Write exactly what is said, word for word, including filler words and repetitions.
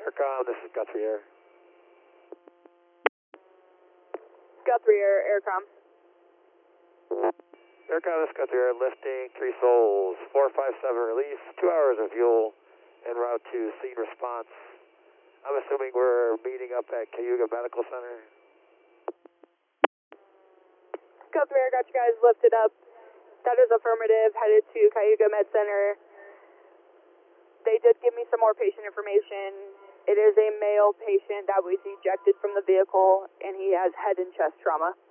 Aircom, this is Guthrie Air. Guthrie Air, Aircom. Aircom, this is Guthrie Air, lifting three souls, four five seven release, two hours of fuel, en route to scene response. I'm assuming we're meeting up at Cayuga Medical Center. Guthrie Air, got you guys lifted up. That is affirmative, headed to Cayuga Med Center. They did give me some more patient information. It is a male patient that was ejected from the vehicle, and he has head and chest trauma.